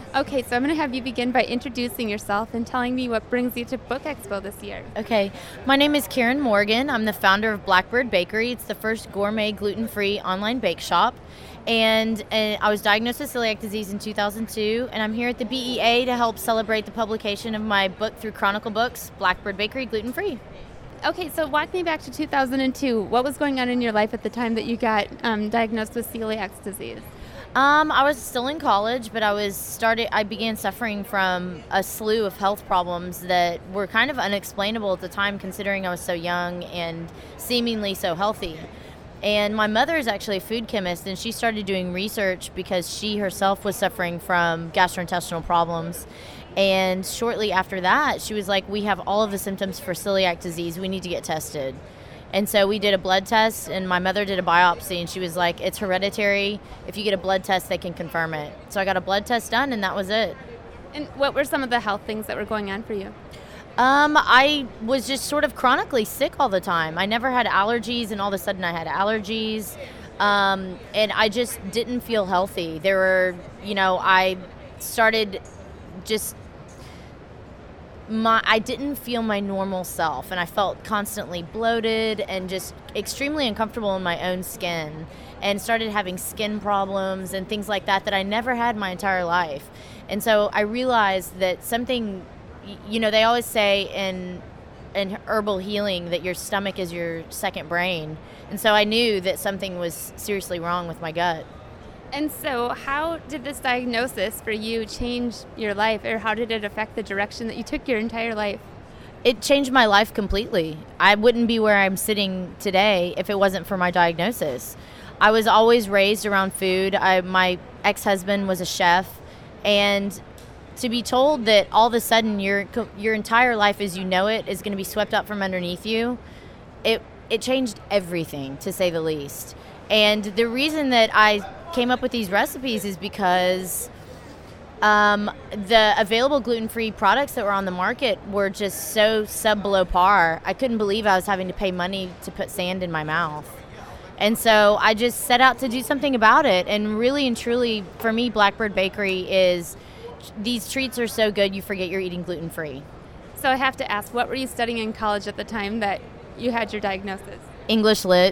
Okay, so I'm going to have you begin by introducing yourself and telling me what brings you to Book Expo this year. Okay, my name is Karen Morgan. I'm the founder of Blackbird Bakery. It's the first gourmet gluten-free online bake shop. And I was diagnosed with celiac disease in 2002, and I'm here at the BEA to help celebrate the publication of my book through Chronicle Books, Blackbird Bakery Gluten Free. Okay, so walk me back to 2002. What was going on in your life at the time that you got diagnosed with celiac disease? I was still in college, but I began suffering from a slew of health problems that were kind of unexplainable at the time, considering I was so young and seemingly so healthy. And my mother is actually a food chemist, and she started doing research because she herself was suffering from gastrointestinal problems. And shortly after that, she was like, we have all of the symptoms for celiac disease. We need to get tested. And so we did a blood test, and my mother did a biopsy, and she was like, it's hereditary. If you get a blood test, they can confirm it. So I got a blood test done, and that was it. And what were some of the health things that were going on for you? I was just sort of chronically sick all the time. I never had allergies, and all of a sudden I had allergies. And I just didn't feel healthy. I started just I didn't feel my normal self, and I felt constantly bloated and just extremely uncomfortable in my own skin, and started having skin problems and things like that I never had my entire life. And so I realized that something, they always say in herbal healing that your stomach is your second brain. And so I knew that something was seriously wrong with my gut. And so how did this diagnosis for you change your life, or how did it affect the direction that you took your entire life? It changed my life completely. I wouldn't be where I'm sitting today if it wasn't for my diagnosis. I was always raised around food. My ex-husband was a chef, and to be told that all of a sudden your entire life as you know it is going to be swept up from underneath you, it changed everything, to say the least. And the reason that I came up with these recipes is because the available gluten-free products that were on the market were just so below par. I couldn't believe I was having to pay money to put sand in my mouth. And so I just set out to do something about it. And really and truly, for me, Blackbird Bakery is, these treats are so good you forget you're eating gluten-free. So I have to ask, what were you studying in college at the time that you had your diagnosis? English lit.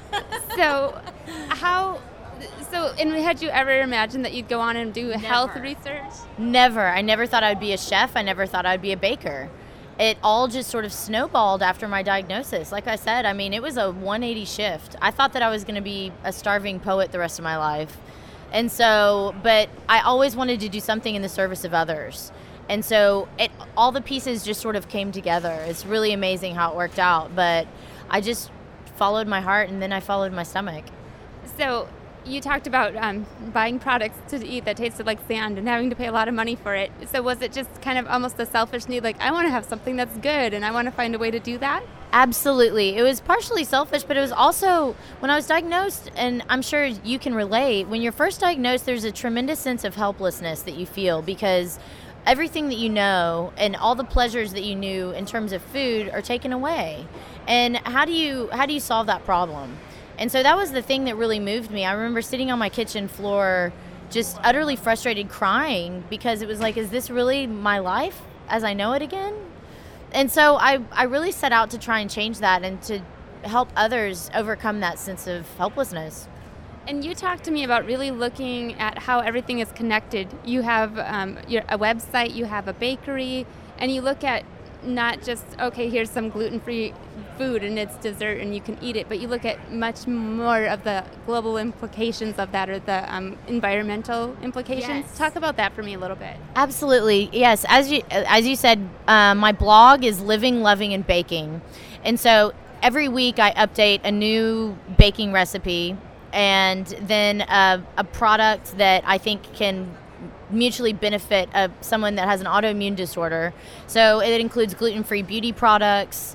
And had you ever imagined that you'd go on and do health research? Never. I never thought I would be a chef. I never thought I'd be a baker. It all just sort of snowballed after my diagnosis. Like I said, it was a 180 shift. I thought that I was going to be a starving poet the rest of my life. And so, but I always wanted to do something in the service of others. And so all the pieces just sort of came together. It's really amazing how it worked out. But I just followed my heart, and then I followed my stomach. So you talked about buying products to eat that tasted like sand and having to pay a lot of money for it. So was it just kind of almost a selfish need, like, I want to have something that's good and I want to find a way to do that? Absolutely. It was partially selfish, but it was also when I was diagnosed, and I'm sure you can relate, when you're first diagnosed, there's a tremendous sense of helplessness that you feel because everything that you know and all the pleasures that you knew in terms of food are taken away. And how do you solve that problem? And so that was the thing that really moved me. I remember sitting on my kitchen floor just utterly frustrated, crying, because it was like, is this really my life as I know it again? And so I really set out to try and change that and to help others overcome that sense of helplessness. And you talked to me about really looking at how everything is connected. You have a website, you have a bakery, and you look at not just, okay, here's some gluten-free food and it's dessert and you can eat it, but you look at much more of the global implications of that, or the environmental implications. Yes. Talk about that for me a little bit. Absolutely, yes. As you said, my blog is Living, Loving, and Baking. And so every week I update a new baking recipe and then a product that I think can mutually benefit someone that has an autoimmune disorder. So it includes gluten-free beauty products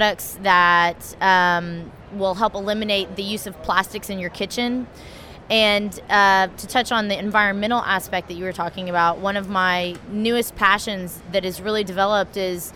that will help eliminate the use of plastics in your kitchen. And to touch on the environmental aspect that you were talking about, one of my newest passions that is really developed is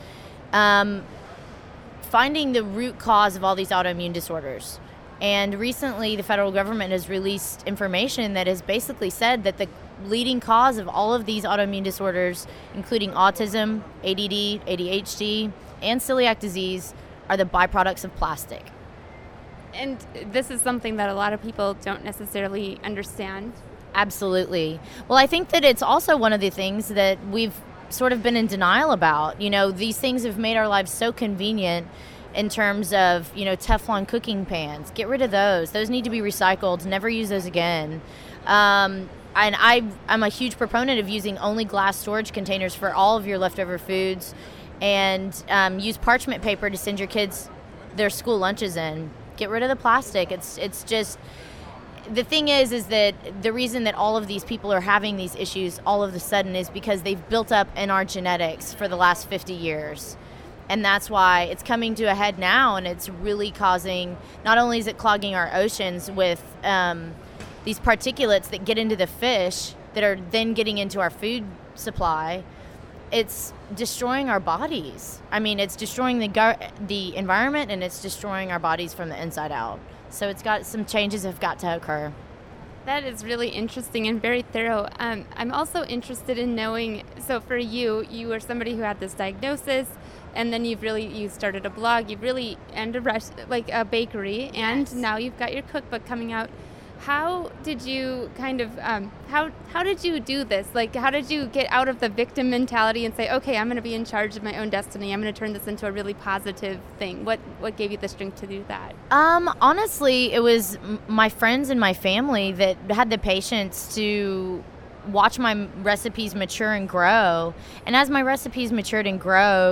finding the root cause of all these autoimmune disorders. And recently, the federal government has released information that has basically said that leading cause of all of these autoimmune disorders, including autism, ADD, ADHD, and celiac disease, are the byproducts of plastic. And this is something that a lot of people don't necessarily understand. Absolutely. Well, I think that it's also one of the things that we've sort of been in denial about. You know, these things have made our lives so convenient in terms of, you know, Teflon cooking pans. Get rid of those. Those need to be recycled. Never use those again. And I'm a huge proponent of using only glass storage containers for all of your leftover foods, and use parchment paper to send your kids their school lunches in. Get rid of the plastic. It's just, the thing is that the reason that all of these people are having these issues all of a sudden is because they've built up in our genetics for the last 50 years. And that's why it's coming to a head now, and it's really causing, not only is it clogging our oceans with these particulates that get into the fish that are then getting into our food supply, it's destroying our bodies. I mean, it's destroying the environment, and it's destroying our bodies from the inside out. So it's got some changes have got to occur. That is really interesting and very thorough. I'm also interested in knowing, so for you were somebody who had this diagnosis, and then you started a blog, and a bakery, and Yes. now you've got your cookbook coming out. How did you how did you do this? Like, how did you get out of the victim mentality and say, okay, I'm going to be in charge of my own destiny. I'm going to turn this into a really positive thing. What gave you the strength to do that? Honestly, it was my friends and my family that had the patience to watch my recipes mature and grow. And as my recipes matured and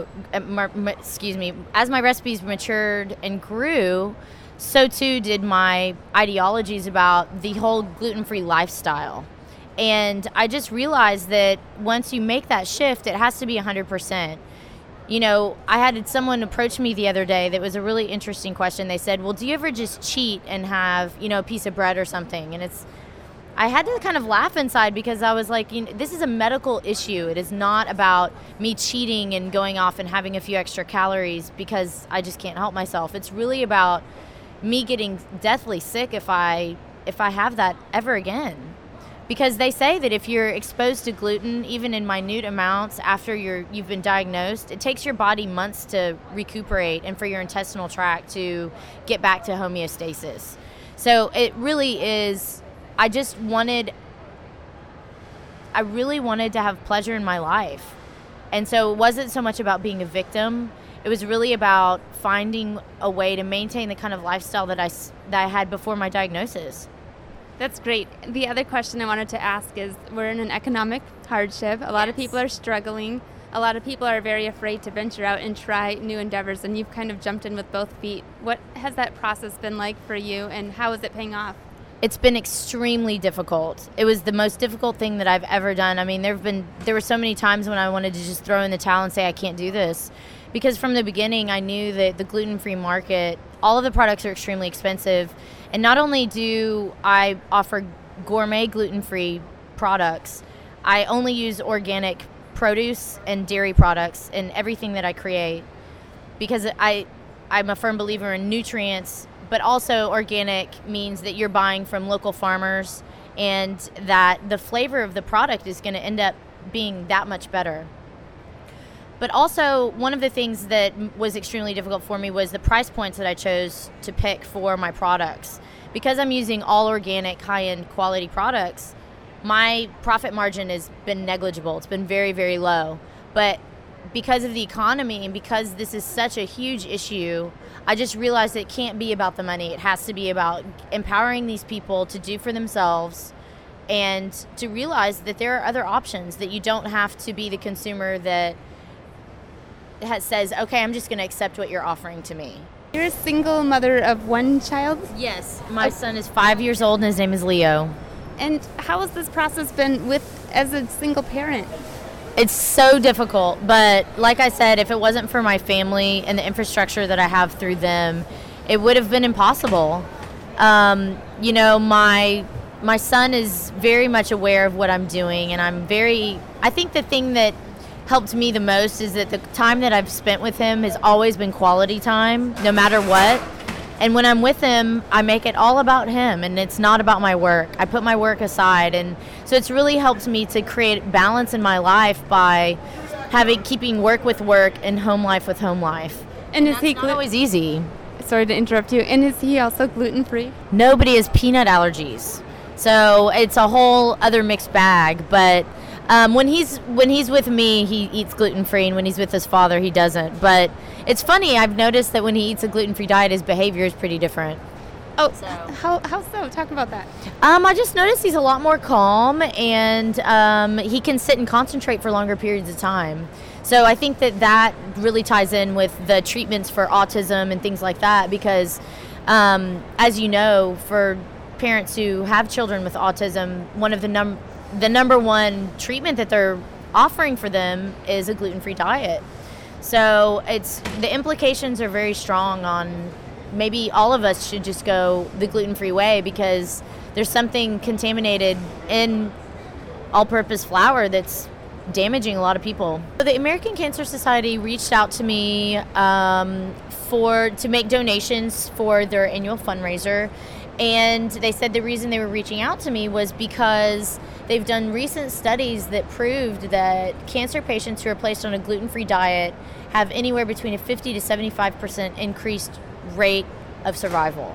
as my recipes matured and grew, so too did my ideologies about the whole gluten-free lifestyle. And I just realized that once you make that shift, it has to be 100%. You know, I had someone approach me the other day that was a really interesting question. They said, well, do you ever just cheat and have, you know, a piece of bread or something? And I had to kind of laugh inside, because I was like, you know, this is a medical issue. It is not about me cheating and going off and having a few extra calories because I just can't help myself. It's really about me getting deathly sick if I have that ever again. Because they say that if you're exposed to gluten, even in minute amounts after you've been diagnosed, it takes your body months to recuperate and for your intestinal tract to get back to homeostasis. So it really is, I really wanted to have pleasure in my life. And so it wasn't so much about being a victim. It was really about finding a way to maintain the kind of lifestyle that I had before my diagnosis. That's great. The other question I wanted to ask is, we're in an economic hardship. A lot of people are struggling. A lot of people are very afraid to venture out and try new endeavors, and you've kind of jumped in with both feet. What has that process been like for you, and how is it paying off? It's been extremely difficult. It was the most difficult thing that I've ever done. I mean, there were so many times when I wanted to just throw in the towel and say, I can't do this. Because from the beginning, I knew that the gluten-free market, all of the products are extremely expensive. And not only do I offer gourmet gluten-free products, I only use organic produce and dairy products in everything that I create. Because I'm a firm believer in nutrients, but also organic means that you're buying from local farmers, and that the flavor of the product is going to end up being that much better. But also, one of the things that was extremely difficult for me was the price points that I chose to pick for my products. Because I'm using all organic, high-end quality products, my profit margin has been negligible. It's been very, very low. But because of the economy and because this is such a huge issue, I just realized it can't be about the money. It has to be about empowering these people to do for themselves, and to realize that there are other options, that you don't have to be the consumer that says, okay, I'm just going to accept what you're offering to me. You're a single mother of one child? Yes, my son is 5 years old and his name is Leo. And how has this process been as a single parent? It's so difficult, but like I said, if it wasn't for my family and the infrastructure that I have through them, it would have been impossible. You know, my son is very much aware of what I'm doing, and I think the thing that helped me the most is that the time that I've spent with him has always been quality time, no matter what. And when I'm with him, I make it all about him, and it's not about my work. I put my work aside, and so it's really helped me to create balance in my life by keeping work with work and home life with home life. And is he not always easy. Sorry to interrupt you. And is he also gluten-free? Nobody has peanut allergies, so it's a whole other mixed bag. But when he's with me, he eats gluten-free, and when he's with his father, he doesn't. But it's funny. I've noticed that when he eats a gluten-free diet, his behavior is pretty different. Oh, so. How so? Talk about that. I just noticed he's a lot more calm, and he can sit and concentrate for longer periods of time. So I think that really ties in with the treatments for autism and things like that, because as you know, for parents who have children with autism, one of the number one treatment that they're offering for them is a gluten-free diet. So the implications are very strong on maybe all of us should just go the gluten-free way, because there's something contaminated in all-purpose flour that's damaging a lot of people. The American Cancer Society reached out to me to make donations for their annual fundraiser, and they said the reason they were reaching out to me was because they've done recent studies that proved that cancer patients who are placed on a gluten-free diet have anywhere between a 50 to 75% increased rate of survival.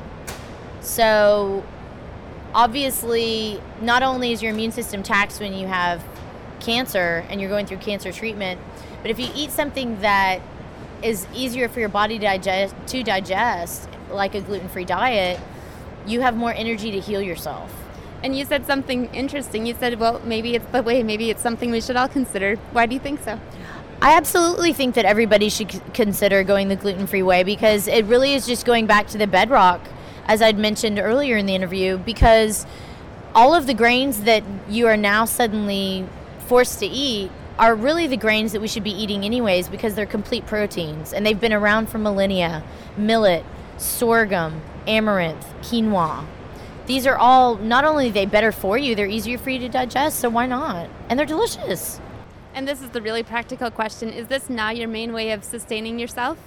So obviously, not only is your immune system taxed when you have cancer and you're going through cancer treatment, but if you eat something that is easier for your body to digest, like a gluten-free diet, you have more energy to heal yourself. And you said something interesting. You said, well, maybe it's the way, maybe it's something we should all consider. Why do you think so? I absolutely think that everybody should consider going the gluten-free way, because it really is just going back to the bedrock, as I'd mentioned earlier in the interview, because all of the grains that you are now suddenly forced to eat are really the grains that we should be eating anyways, because they're complete proteins and they've been around for millennia. Millet, sorghum, amaranth, quinoa. These are all, not only are they better for you, they're easier for you to digest, so why not? And they're delicious. And this is the really practical question. Is this now your main way of sustaining yourself?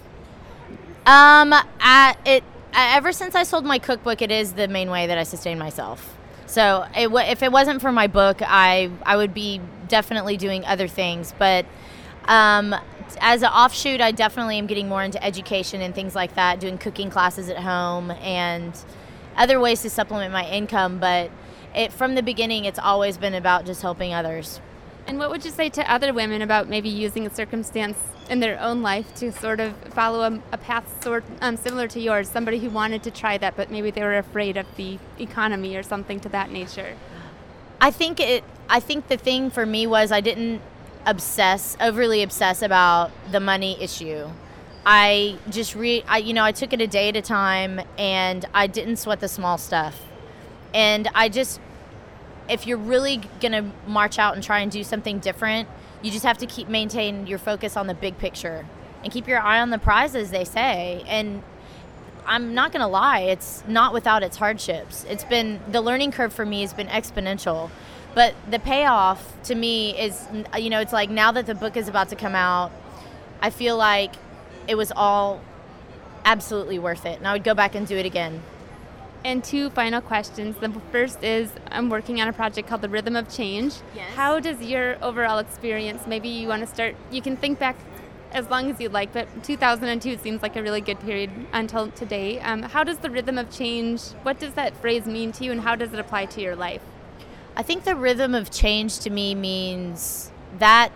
Ever since I sold my cookbook, it is the main way that I sustain myself. So if it wasn't for my book, I would be definitely doing other things. But as an offshoot, I definitely am getting more into education and things like that, doing cooking classes at home and other ways to supplement my income. But from the beginning, it's always been about just helping others. And what would you say to other women about maybe using a circumstance in their own life to sort of follow a path similar to yours, somebody who wanted to try that, but maybe they were afraid of the economy or something to that nature? I think the thing for me was I didn't overly obsess about the money issue. I just I took it a day at a time, and I didn't sweat the small stuff. And if you're really going to march out and try and do something different, you just have to maintain your focus on the big picture and keep your eye on the prize, as they say. And I'm not going to lie, it's not without its hardships. The learning curve for me has been exponential. But the payoff to me is, it's like now that the book is about to come out, I feel like it was all absolutely worth it. And I would go back and do it again. And two final questions. The first is, I'm working on a project called The Rhythm of Change. Yes. How does your overall experience, maybe you want to start, you can think back as long as you'd like, but 2002 seems like a really good period until today. How does the rhythm of change, what does that phrase mean to you, and how does it apply to your life? I think the rhythm of change to me means that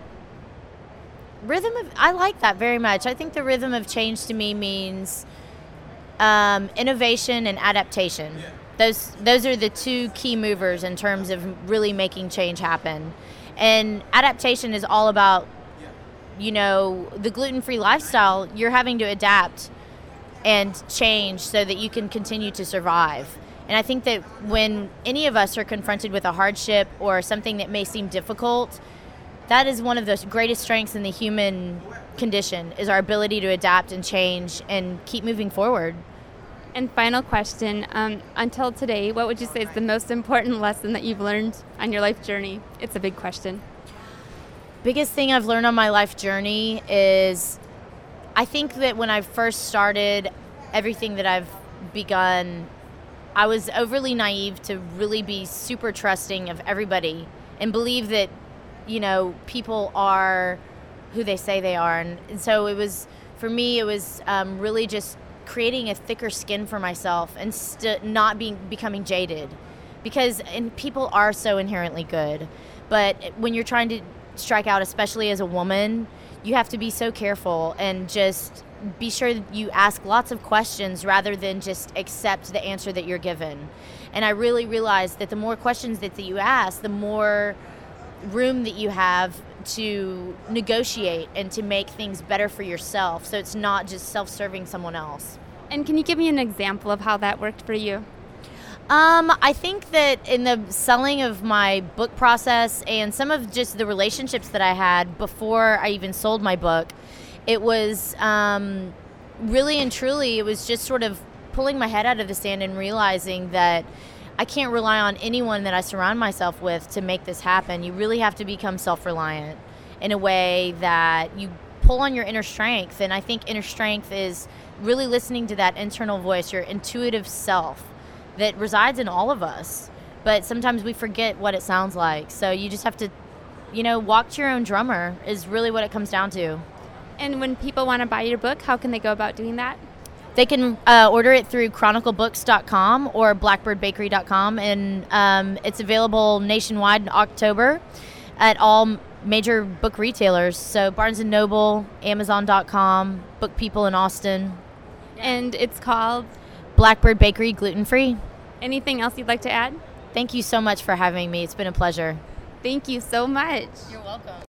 I like that very much. I think the rhythm of change to me means innovation and adaptation. Those are the two key movers in terms of really making change happen. And adaptation is all about, the gluten-free lifestyle. You're having to adapt and change so that you can continue to survive. And I think that when any of us are confronted with a hardship or something that may seem difficult, that is one of the greatest strengths in the human condition, is our ability to adapt and change and keep moving forward. And final question, until today, what would you say is the most important lesson that you've learned on your life journey? It's a big question. Biggest thing I've learned on my life journey is, I think that when I first started everything that I've I was overly naive to really be super trusting of everybody and believe that, people are who they say they are. And so for me, it was really just creating a thicker skin for myself and not becoming jaded, and people are so inherently good. But when you're trying to strike out, especially as a woman, you have to be so careful and just be sure that you ask lots of questions rather than just accept the answer that you're given. And I really realized that the more questions that you ask, the more room that you have to negotiate and to make things better for yourself, so it's not just self-serving someone else. And can you give me an example of how that worked for you? I think that in the selling of my book process and some of just the relationships that I had before I even sold my book, it was really and truly, it was just sort of pulling my head out of the sand and realizing that I can't rely on anyone that I surround myself with to make this happen. You really have to become self-reliant in a way that you pull on your inner strength. And I think inner strength is really listening to that internal voice, your intuitive self that resides in all of us. But sometimes we forget what it sounds like. So you just have to, walk to your own drummer is really what it comes down to. And when people want to buy your book, how can they go about doing that? They can order it through chroniclebooks.com or blackbirdbakery.com, and it's available nationwide in October at all major book retailers. So Barnes & Noble, Amazon.com, Book People in Austin. And it's called? Blackbird Bakery, gluten-free. Anything else you'd like to add? Thank you so much for having me. It's been a pleasure. Thank you so much. You're welcome.